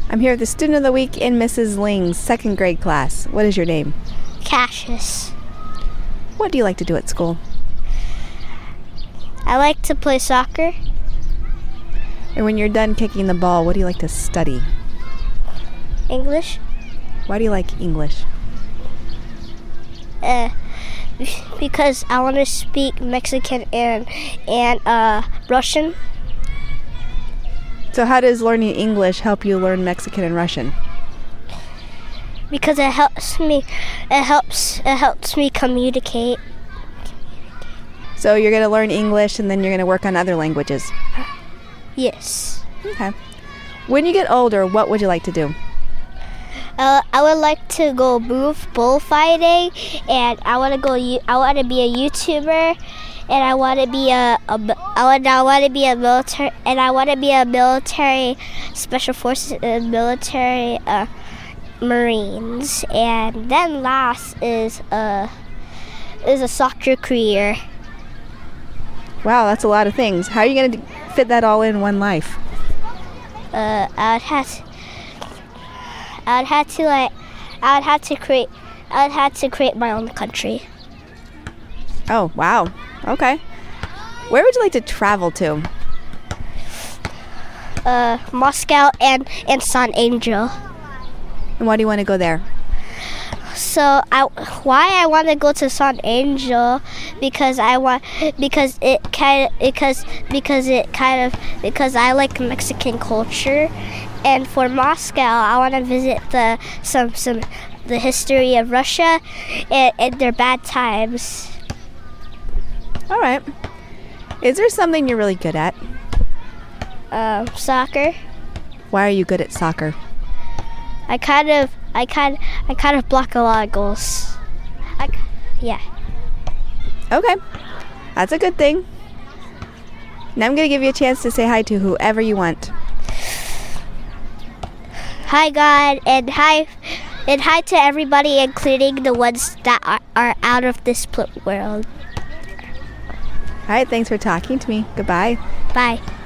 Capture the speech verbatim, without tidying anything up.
I'm here with the Student of the Week in Missus Ling's second grade class. What is your name? Cassius. What do you like to do at school? I like to play soccer. And when you're done kicking the ball, what do you like to study? English. Why do you like English? Uh, because I want to speak Mexican and and uh, Russian. So how does learning English help you learn Mexican and Russian? Because it helps me. It helps. It helps me communicate. So you're going to learn English and then you're going to work on other languages? Yes. Okay. When you get older, what would you like to do? Uh, I would like to go move bullfighting, and I want to go. I want to be a YouTuber, and I want to be a. a I want. I want to be a military, and I want to be a military special forces, uh, military uh, Marines, and then last is a is a soccer career. Wow, that's a lot of things. How are you going to fit that all in one life? Uh, I would have. To, I would have to like. I would have to create. I would have to create my own country. Oh wow. Okay. Where would you like to travel to? Uh, Moscow and and San Angel. And why do you want to go there? So I why I want to go to San Angel because I want because it kind of because because it kind of because I like Mexican culture, and for Moscow I want to visit the some some the history of Russia and, and their bad times. All right. Is there something you're really good at? Um, soccer. Why are you good at soccer? I kind of, I kind, I kind of block a lot of goals. I, yeah. Okay, that's a good thing. Now I'm gonna give you a chance to say hi to whoever you want. Hi, God, and hi, and hi to everybody, including the ones that are, are out of this world. All right, thanks for talking to me. Goodbye. Bye.